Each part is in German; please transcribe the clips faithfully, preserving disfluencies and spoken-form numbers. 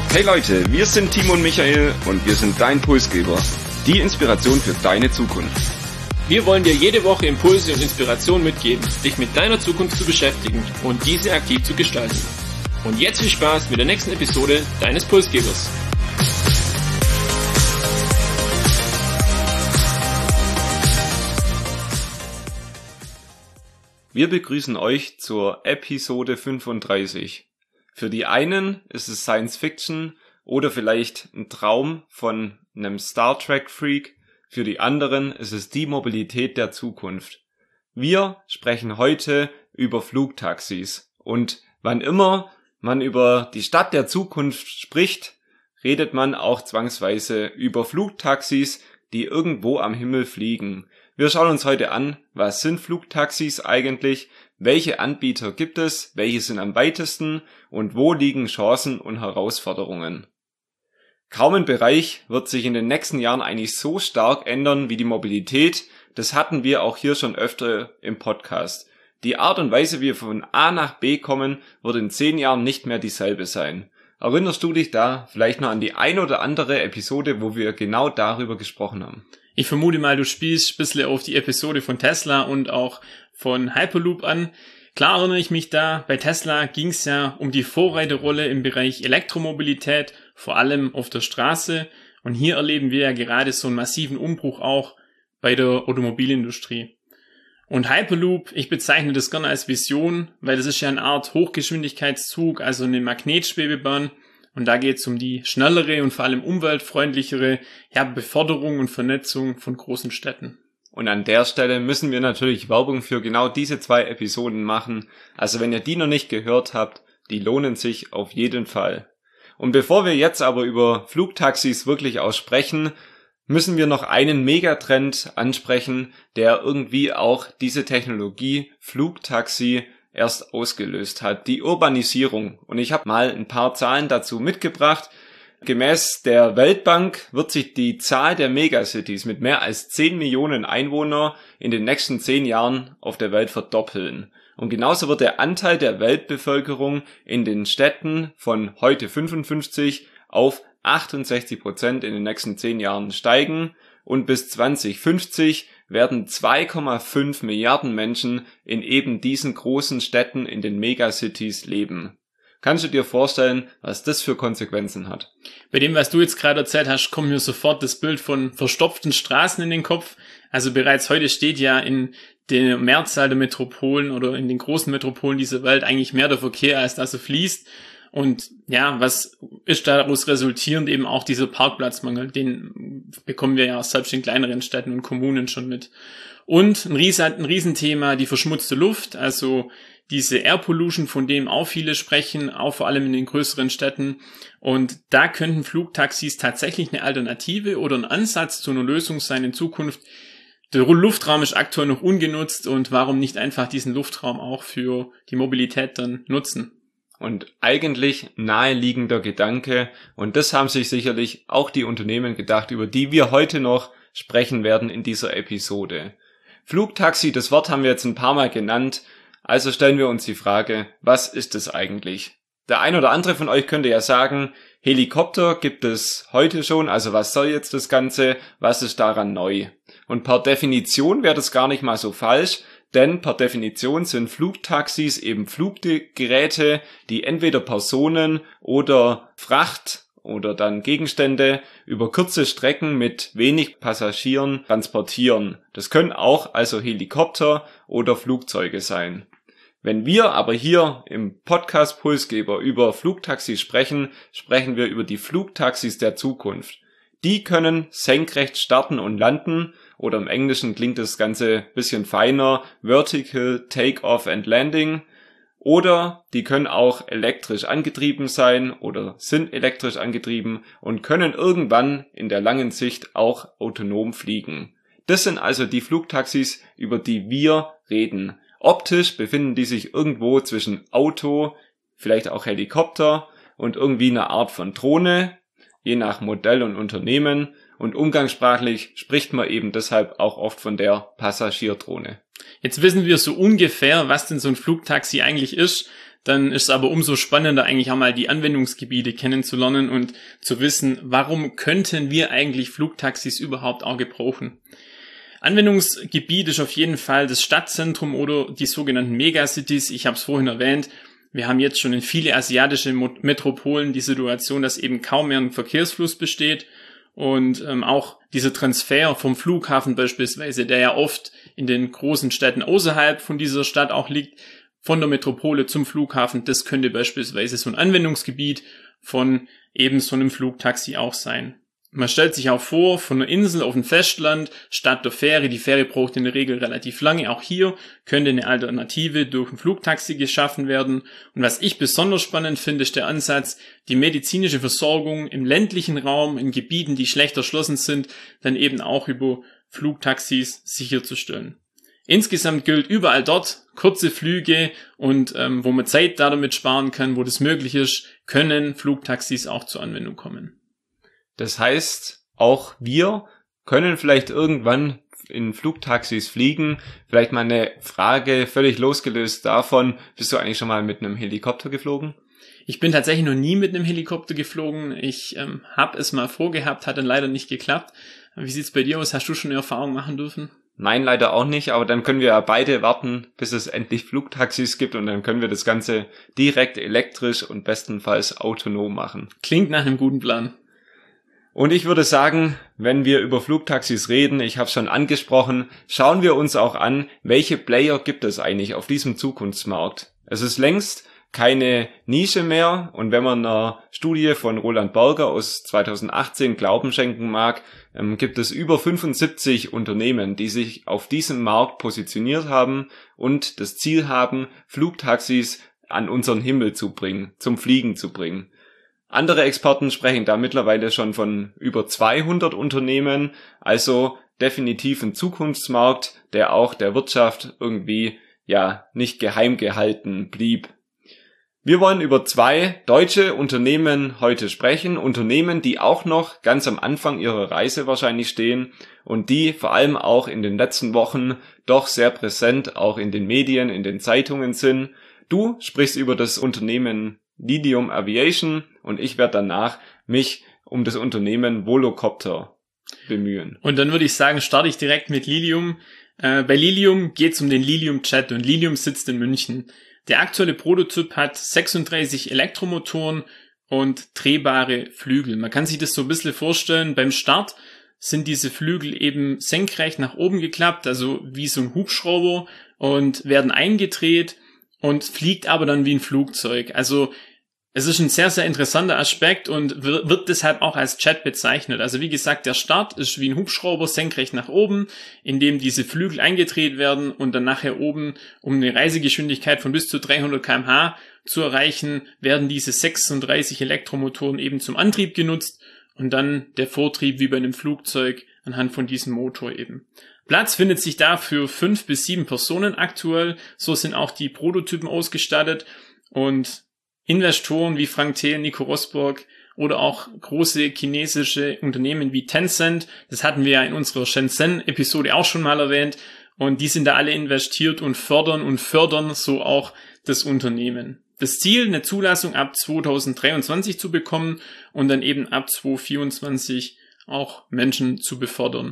Hey Leute, wir sind Timo und Michael und wir sind dein Pulsgeber. Die Inspiration für deine Zukunft. Wir wollen dir jede Woche Impulse und Inspiration mitgeben, dich mit deiner Zukunft zu beschäftigen und diese aktiv zu gestalten. Und jetzt viel Spaß mit der nächsten Episode deines Pulsgebers. Wir begrüßen euch zur Episode fünfunddreißig. Für die einen ist es Science Fiction oder vielleicht ein Traum von einem Star Trek Freak. Für die anderen ist es die Mobilität der Zukunft. Wir sprechen heute über Flugtaxis. Und wann immer man über die Stadt der Zukunft spricht, redet man auch zwangsweise über Flugtaxis, die irgendwo am Himmel fliegen. Wir schauen uns heute an, was sind Flugtaxis eigentlich, welche Anbieter gibt es, welche sind am weitesten und wo liegen Chancen und Herausforderungen. Kaum ein Bereich wird sich in den nächsten Jahren eigentlich so stark ändern wie die Mobilität. Das hatten wir auch hier schon öfter im Podcast. Die Art und Weise, wie wir von A nach B kommen, wird in zehn Jahren nicht mehr dieselbe sein. Erinnerst du dich da vielleicht noch an die ein oder andere Episode, wo wir genau darüber gesprochen haben? Ich vermute mal, du spielst ein bisschen auf die Episode von Tesla und auch von Hyperloop an. Klar erinnere ich mich da, bei Tesla ging es ja um die Vorreiterrolle im Bereich Elektromobilität, vor allem auf der Straße. Und hier erleben wir ja gerade so einen massiven Umbruch auch bei der Automobilindustrie. Und Hyperloop, ich bezeichne das gerne als Vision, weil das ist ja eine Art Hochgeschwindigkeitszug, also eine Magnetschwebebahn. Und da geht es um die schnellere und vor allem umweltfreundlichere ja, Beförderung und Vernetzung von großen Städten. Und an der Stelle müssen wir natürlich Werbung für genau diese zwei Episoden machen. Also wenn ihr die noch nicht gehört habt, die lohnen sich auf jeden Fall. Und bevor wir jetzt aber über Flugtaxis wirklich aussprechen, müssen wir noch einen Megatrend ansprechen, der irgendwie auch diese Technologie Flugtaxi erst ausgelöst hat, die Urbanisierung. Und ich habe mal ein paar Zahlen dazu mitgebracht. Gemäß der Weltbank wird sich die Zahl der Megacities mit mehr als zehn Millionen Einwohnern in den nächsten zehn Jahren auf der Welt verdoppeln. Und genauso wird der Anteil der Weltbevölkerung in den Städten von heute fünfundfünfzig auf achtundsechzig Prozent in den nächsten zehn Jahren steigen. Und bis zwanzig fünfzig werden zwei Komma fünf Milliarden Menschen in eben diesen großen Städten in den Megacities leben. Kannst du dir vorstellen, was das für Konsequenzen hat? Bei dem, was du jetzt gerade erzählt hast, kommt mir sofort das Bild von verstopften Straßen in den Kopf. Also bereits heute steht ja in der Mehrzahl der Metropolen oder in den großen Metropolen dieser Welt eigentlich mehr der Verkehr, als dass er fließt. Und ja, was ist daraus resultierend eben auch dieser Parkplatzmangel? Den bekommen wir ja selbst in kleineren Städten und Kommunen schon mit. Und ein, Ries- ein Riesenthema, die verschmutzte Luft, also diese Air Pollution, von dem auch viele sprechen, auch vor allem in den größeren Städten. Und da könnten Flugtaxis tatsächlich eine Alternative oder ein Ansatz zu einer Lösung sein in Zukunft. Der Luftraum ist aktuell noch ungenutzt und warum nicht einfach diesen Luftraum auch für die Mobilität dann nutzen? Und eigentlich naheliegender Gedanke, und das haben sich sicherlich auch die Unternehmen gedacht, über die wir heute noch sprechen werden in dieser Episode. Flugtaxi, das Wort haben wir jetzt ein paar Mal genannt, also stellen wir uns die Frage, was ist es eigentlich? Der ein oder andere von euch könnte ja sagen, Helikopter gibt es heute schon, also was soll jetzt das Ganze, was ist daran neu? Und per Definition wäre das gar nicht mal so falsch, denn per Definition sind Flugtaxis eben Fluggeräte, die entweder Personen oder Fracht oder dann Gegenstände über kurze Strecken mit wenig Passagieren transportieren. Das können auch also Helikopter oder Flugzeuge sein. Wenn wir aber hier im Podcast Pulsgeber über Flugtaxis sprechen, sprechen wir über die Flugtaxis der Zukunft. Die können senkrecht starten und landen, oder im Englischen klingt das Ganze ein bisschen feiner, Vertical Take-Off and Landing, oder die können auch elektrisch angetrieben sein oder sind elektrisch angetrieben und können irgendwann in der langen Sicht auch autonom fliegen. Das sind also die Flugtaxis, über die wir reden. Optisch befinden die sich irgendwo zwischen Auto, vielleicht auch Helikopter und irgendwie einer Art von Drohne. je nach Modell und Unternehmen, und umgangssprachlich spricht man eben deshalb auch oft von der Passagierdrohne. Jetzt wissen wir so ungefähr, was denn so ein Flugtaxi eigentlich ist. Dann ist es aber umso spannender, eigentlich einmal die Anwendungsgebiete kennenzulernen und zu wissen, warum könnten wir eigentlich Flugtaxis überhaupt auch gebrauchen. Anwendungsgebiet ist auf jeden Fall das Stadtzentrum oder die sogenannten Megacities. Ich habe es vorhin erwähnt. Wir haben jetzt schon in viele asiatische Metropolen die Situation, dass eben kaum mehr ein Verkehrsfluss besteht. Und ähm, auch dieser Transfer vom Flughafen beispielsweise, der ja oft in den großen Städten außerhalb von dieser Stadt auch liegt, von der Metropole zum Flughafen, das könnte beispielsweise so ein Anwendungsgebiet von eben so einem Flugtaxi auch sein. Man stellt sich auch vor, von einer Insel auf ein Festland statt der Fähre. Die Fähre braucht in der Regel relativ lange. Auch hier könnte eine Alternative durch ein Flugtaxi geschaffen werden. Und was ich besonders spannend finde, ist der Ansatz, die medizinische Versorgung im ländlichen Raum, in Gebieten, die schlecht erschlossen sind, dann eben auch über Flugtaxis sicherzustellen. Insgesamt gilt überall dort, kurze Flüge und ähm, wo man Zeit da damit sparen kann, wo das möglich ist, können Flugtaxis auch zur Anwendung kommen. Das heißt, auch wir können vielleicht irgendwann in Flugtaxis fliegen. Vielleicht mal eine Frage, völlig losgelöst davon, bist du eigentlich schon mal mit einem Helikopter geflogen? Ich bin tatsächlich noch nie mit einem Helikopter geflogen. Ich ähm, habe es mal vorgehabt, hat dann leider nicht geklappt. Wie sieht's bei dir aus? Hast du schon eine Erfahrung machen dürfen? Nein, leider auch nicht, aber dann können wir ja beide warten, bis es endlich Flugtaxis gibt und dann können wir das Ganze direkt elektrisch und bestenfalls autonom machen. Klingt nach einem guten Plan. Und ich würde sagen, wenn wir über Flugtaxis reden, ich habe es schon angesprochen, schauen wir uns auch an, welche Player gibt es eigentlich auf diesem Zukunftsmarkt. Es ist längst keine Nische mehr und wenn man einer Studie von Roland Berger aus zweitausendachtzehn Glauben schenken mag, ähm, gibt es über fünfundsiebzig Unternehmen, die sich auf diesem Markt positioniert haben und das Ziel haben, Flugtaxis an unseren Himmel zu bringen, zum Fliegen zu bringen. Andere Experten sprechen da mittlerweile schon von über zweihundert Unternehmen, also definitiv ein Zukunftsmarkt, der auch der Wirtschaft irgendwie ja nicht geheim gehalten blieb. Wir wollen über zwei deutsche Unternehmen heute sprechen, Unternehmen, die auch noch ganz am Anfang ihrer Reise wahrscheinlich stehen und die vor allem auch in den letzten Wochen doch sehr präsent auch in den Medien, in den Zeitungen sind. Du sprichst über das Unternehmen Lilium Aviation und ich werde danach mich um das Unternehmen Volocopter bemühen. Und dann würde ich sagen, starte ich direkt mit Lilium. Äh, bei Lilium geht es um den Lilium Jet und Lilium sitzt in München. Der aktuelle Prototyp hat sechsunddreißig Elektromotoren und drehbare Flügel. Man kann sich das so ein bisschen vorstellen, beim Start sind diese Flügel eben senkrecht nach oben geklappt, also wie so ein Hubschrauber und werden eingedreht und fliegt aber dann wie ein Flugzeug. Also es ist ein sehr, sehr interessanter Aspekt und wird deshalb auch als Jet bezeichnet. Also wie gesagt, der Start ist wie ein Hubschrauber senkrecht nach oben, in dem diese Flügel eingedreht werden und dann nachher oben, um eine Reisegeschwindigkeit von bis zu dreihundert Kilometer pro Stunde zu erreichen, werden diese sechsunddreißig Elektromotoren eben zum Antrieb genutzt und dann der Vortrieb wie bei einem Flugzeug anhand von diesem Motor eben. Platz findet sich da für fünf bis sieben Personen aktuell. So sind auch die Prototypen ausgestattet und Investoren wie Frank Thelen, Nico Rosberg oder auch große chinesische Unternehmen wie Tencent, das hatten wir ja in unserer Shenzhen-Episode auch schon mal erwähnt, und die sind da alle investiert und fördern und fördern so auch das Unternehmen. Das Ziel, eine Zulassung ab zweitausenddreiundzwanzig zu bekommen und dann eben ab zweitausendvierundzwanzig auch Menschen zu befördern.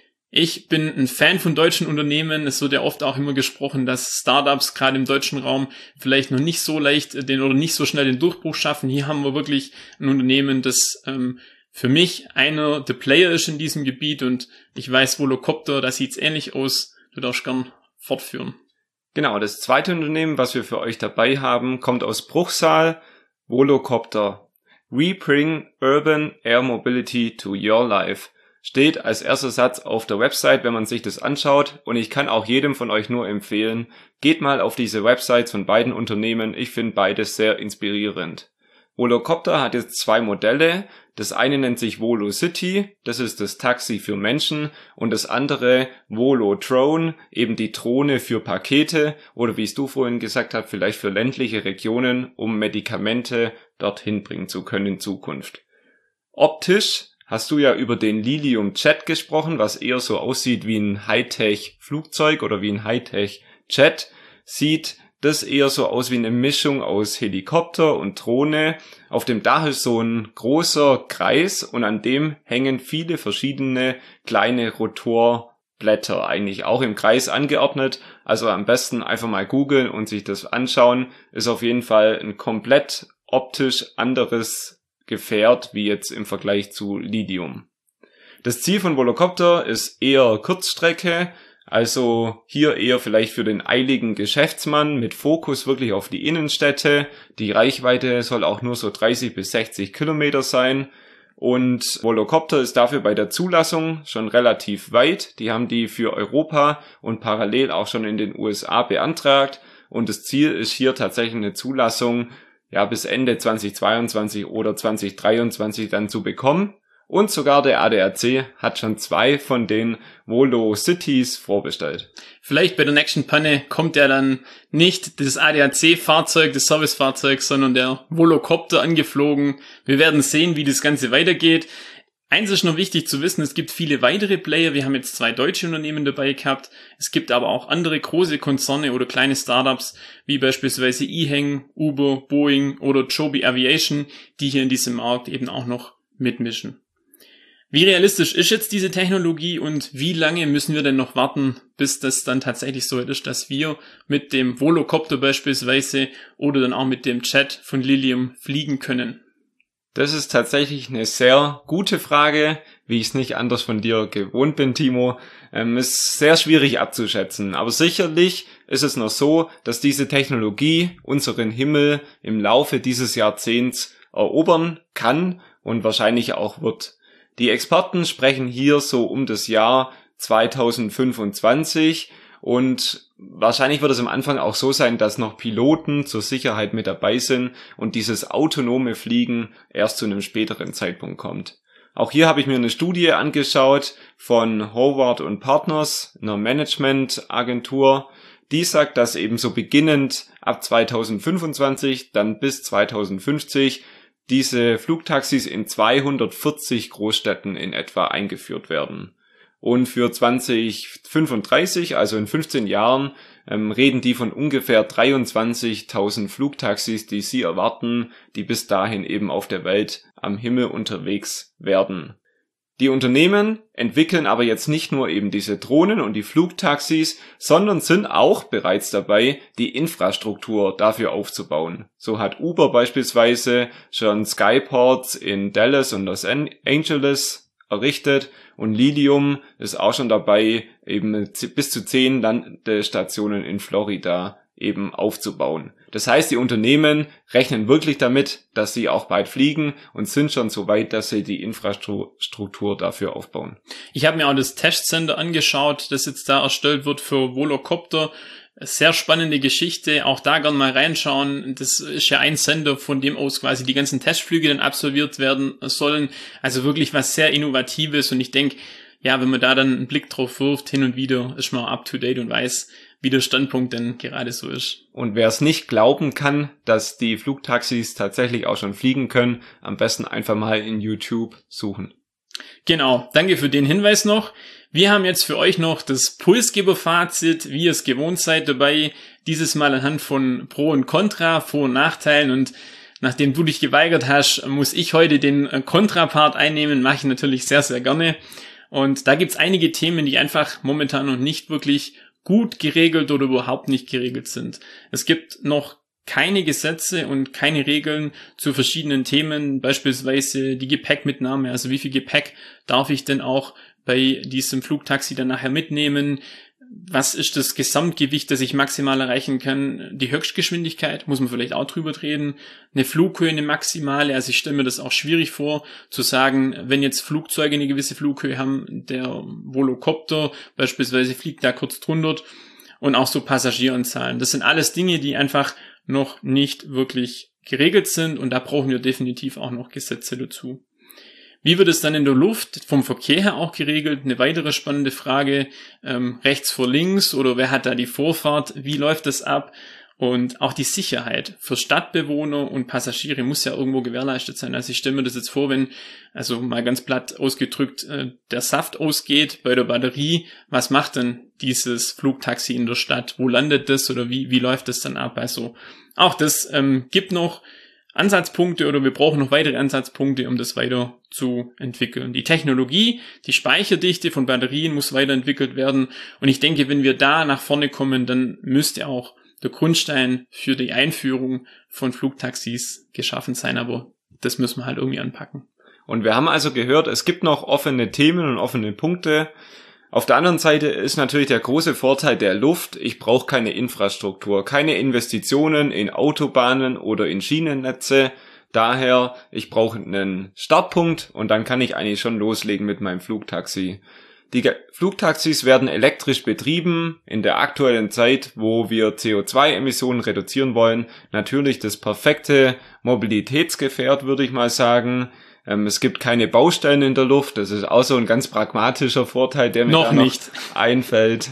Ich bin ein Fan von deutschen Unternehmen. Es wird ja oft auch immer gesprochen, dass Startups gerade im deutschen Raum vielleicht noch nicht so leicht den oder nicht so schnell den Durchbruch schaffen. Hier haben wir wirklich ein Unternehmen, das ähm, für mich einer der Player ist in diesem Gebiet und ich weiß, Volocopter, da sieht's ähnlich aus. Du darfst gern fortführen. Genau, das zweite Unternehmen, was wir für euch dabei haben, kommt aus Bruchsal, Volocopter. We bring urban air mobility to your life. Steht als erster Satz auf der Website, wenn man sich das anschaut. Und ich kann auch jedem von euch nur empfehlen, geht mal auf diese Websites von beiden Unternehmen. Ich finde beides sehr inspirierend. Volocopter hat jetzt zwei Modelle. Das eine nennt sich VoloCity, das ist das Taxi für Menschen. Und das andere Volodrone, eben die Drohne für Pakete. Oder wie es du vorhin gesagt hast, vielleicht für ländliche Regionen, um Medikamente dorthin bringen zu können in Zukunft. Optisch hast du ja über den Lilium Jet gesprochen, was eher so aussieht wie ein Hightech-Flugzeug oder wie ein Hightech-Jet. Sieht das eher so aus wie eine Mischung aus Helikopter und Drohne. Auf dem Dach ist so ein großer Kreis und an dem hängen viele verschiedene kleine Rotorblätter, eigentlich auch im Kreis angeordnet. Also am besten einfach mal googeln und sich das anschauen. Ist auf jeden Fall ein komplett optisch anderes Gefährt wie jetzt im Vergleich zu Lilium. Das Ziel von Volocopter ist eher Kurzstrecke, also hier eher vielleicht für den eiligen Geschäftsmann mit Fokus wirklich auf die Innenstädte. Die Reichweite soll auch nur so dreißig bis sechzig Kilometer sein und Volocopter ist dafür bei der Zulassung schon relativ weit. Die haben die für Europa und parallel auch schon in den U S A beantragt und das Ziel ist hier tatsächlich eine Zulassung ja bis Ende zweitausendzweiundzwanzig oder zweitausenddreiundzwanzig dann zu bekommen. Und sogar der A D A C hat schon zwei von den Volo-Cities vorbestellt. Vielleicht bei der nächsten Panne kommt ja dann nicht das A D A C-Fahrzeug, das Servicefahrzeug, sondern der Volocopter angeflogen. Wir werden sehen, wie das Ganze weitergeht. Eins ist noch wichtig zu wissen, es gibt viele weitere Player. Wir haben jetzt zwei deutsche Unternehmen dabei gehabt. Es gibt aber auch andere große Konzerne oder kleine Startups, wie beispielsweise E-Hang, Uber, Boeing oder Joby Aviation, die hier in diesem Markt eben auch noch mitmischen. Wie realistisch ist jetzt diese Technologie und wie lange müssen wir denn noch warten, bis das dann tatsächlich so ist, dass wir mit dem Volocopter beispielsweise oder dann auch mit dem Jet von Lilium fliegen können? Das ist tatsächlich eine sehr gute Frage, wie ich es nicht anders von dir gewohnt bin, Timo. Ähm, ist sehr schwierig abzuschätzen, aber sicherlich ist es noch so, dass diese Technologie unseren Himmel im Laufe dieses Jahrzehnts erobern kann und wahrscheinlich auch wird. Die Experten sprechen hier so um das Jahr zweitausendfünfundzwanzig und wahrscheinlich wird es am Anfang auch so sein, dass noch Piloten zur Sicherheit mit dabei sind und dieses autonome Fliegen erst zu einem späteren Zeitpunkt kommt. Auch hier habe ich mir eine Studie angeschaut von Howard und Partners, einer Managementagentur. Die sagt, dass eben so beginnend ab zweitausendfünfundzwanzig, dann bis zweitausendfünfzig diese Flugtaxis in zweihundertvierzig Großstädten in etwa eingeführt werden. Und für zweitausendfünfunddreißig, also in fünfzehn Jahren, ähm, reden die von ungefähr dreiundzwanzigtausend Flugtaxis, die sie erwarten, die bis dahin eben auf der Welt am Himmel unterwegs werden. Die Unternehmen entwickeln aber jetzt nicht nur eben diese Drohnen und die Flugtaxis, sondern sind auch bereits dabei, die Infrastruktur dafür aufzubauen. So hat Uber beispielsweise schon Skyports in Dallas und Los Angeles errichtet und Lilium ist auch schon dabei, eben bis zu zehn Landestationen in Florida eben aufzubauen. Das heißt, die Unternehmen rechnen wirklich damit, dass sie auch bald fliegen und sind schon so weit, dass sie die Infrastruktur dafür aufbauen. Ich habe mir auch das Testcenter angeschaut, das jetzt da erstellt wird für Volocopter. Sehr spannende Geschichte, auch da gerne mal reinschauen. Das ist ja ein Sender, von dem aus quasi die ganzen Testflüge dann absolviert werden sollen. Also wirklich was sehr Innovatives und ich denke, ja, wenn man da dann einen Blick drauf wirft, hin und wieder, ist man up to date und weiß, wie der Standpunkt denn gerade so ist. Und wer es nicht glauben kann, dass die Flugtaxis tatsächlich auch schon fliegen können, am besten einfach mal in YouTube suchen. Genau, danke für den Hinweis noch. Wir haben jetzt für euch noch das Pulsgeber-Fazit, wie ihr es gewohnt seid, dabei. Dieses Mal anhand von Pro und Contra, Vor- und Nachteilen. Und nachdem du dich geweigert hast, muss ich heute den Contra-Part einnehmen. Mache ich natürlich sehr, sehr gerne. Und da gibt's einige Themen, die einfach momentan noch nicht wirklich gut geregelt oder überhaupt nicht geregelt sind. Es gibt noch keine Gesetze und keine Regeln zu verschiedenen Themen, beispielsweise die Gepäckmitnahme, also wie viel Gepäck darf ich denn auch bei diesem Flugtaxi dann nachher mitnehmen? Was ist das Gesamtgewicht, das ich maximal erreichen kann? Die Höchstgeschwindigkeit, muss man vielleicht auch drüber reden. Eine Flughöhe, eine maximale, also ich stelle mir das auch schwierig vor, zu sagen, wenn jetzt Flugzeuge eine gewisse Flughöhe haben, der Volocopter beispielsweise fliegt da kurz drunter und auch so Passagieranzahlen. Das sind alles Dinge, die einfach noch nicht wirklich geregelt sind und da brauchen wir definitiv auch noch Gesetze dazu. Wie wird es dann in der Luft vom Verkehr her auch geregelt? Eine weitere spannende Frage, ähm, rechts vor links oder wer hat da die Vorfahrt? Wie läuft das ab? Und auch die Sicherheit für Stadtbewohner und Passagiere muss ja irgendwo gewährleistet sein. Also ich stelle mir das jetzt vor, wenn, also mal ganz platt ausgedrückt, der Saft ausgeht bei der Batterie, was macht denn dieses Flugtaxi in der Stadt? Wo landet das oder wie, wie läuft das dann ab? Also auch das ähm, gibt noch Ansatzpunkte oder wir brauchen noch weitere Ansatzpunkte, um das weiter zu entwickeln. Die Technologie, die Speicherdichte von Batterien muss weiterentwickelt werden. Und ich denke, wenn wir da nach vorne kommen, dann müsste auch der Grundstein für die Einführung von Flugtaxis geschaffen sein, aber das müssen wir halt irgendwie anpacken. Und wir haben also gehört, es gibt noch offene Themen und offene Punkte. Auf der anderen Seite ist natürlich der große Vorteil der Luft, ich brauche keine Infrastruktur, keine Investitionen in Autobahnen oder in Schienennetze. Daher, ich brauche einen Startpunkt und dann kann ich eigentlich schon loslegen mit meinem Flugtaxi. Die Flugtaxis werden elektrisch betrieben, in der aktuellen Zeit, wo wir C O zwei Emissionen reduzieren wollen. Natürlich das perfekte Mobilitätsgefährt, würde ich mal sagen. Ähm, es gibt keine Baustellen in der Luft, das ist auch so ein ganz pragmatischer Vorteil, der mir noch da noch nicht einfällt.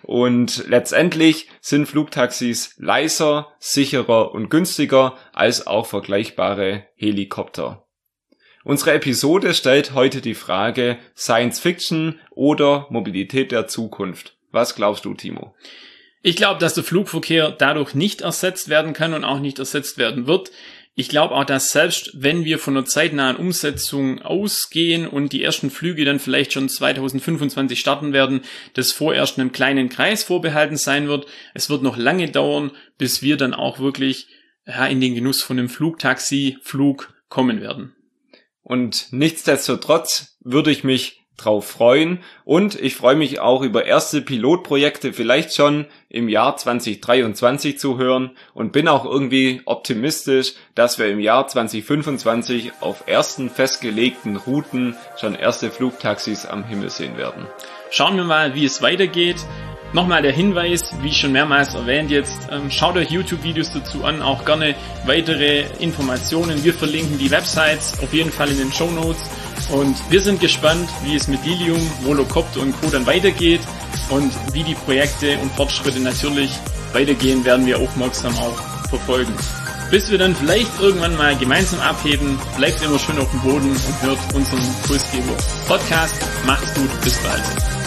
Und letztendlich sind Flugtaxis leiser, sicherer und günstiger als auch vergleichbare Helikopter. Unsere Episode stellt heute die Frage Science Fiction oder Mobilität der Zukunft. Was glaubst du, Timo? Ich glaube, dass der Flugverkehr dadurch nicht ersetzt werden kann und auch nicht ersetzt werden wird. Ich glaube auch, dass selbst wenn wir von einer zeitnahen Umsetzung ausgehen und die ersten Flüge dann vielleicht schon zwanzig fünfundzwanzig starten werden, das vorerst einem kleinen Kreis vorbehalten sein wird. Es wird noch lange dauern, bis wir dann auch wirklich ja, in den Genuss von einem Flugtaxi-Flug kommen werden. Und nichtsdestotrotz würde ich mich drauf freuen und ich freue mich auch über erste Pilotprojekte vielleicht schon im Jahr zwanzig dreiundzwanzig zu hören und bin auch irgendwie optimistisch, dass wir im Jahr zwanzig fünfundzwanzig auf ersten festgelegten Routen schon erste Flugtaxis am Himmel sehen werden. Schauen wir mal, wie es weitergeht. Nochmal der Hinweis, wie schon mehrmals erwähnt jetzt, ähm, schaut euch YouTube-Videos dazu an, auch gerne weitere Informationen. Wir verlinken die Websites auf jeden Fall in den Shownotes und wir sind gespannt, wie es mit Lilium, Volocopter und Co. dann weitergeht und wie die Projekte und Fortschritte natürlich weitergehen, werden wir aufmerksam auch verfolgen. Bis wir dann vielleicht irgendwann mal gemeinsam abheben, bleibt immer schön auf dem Boden und hört unseren Impulsgeber Podcast. Macht's gut, bis bald.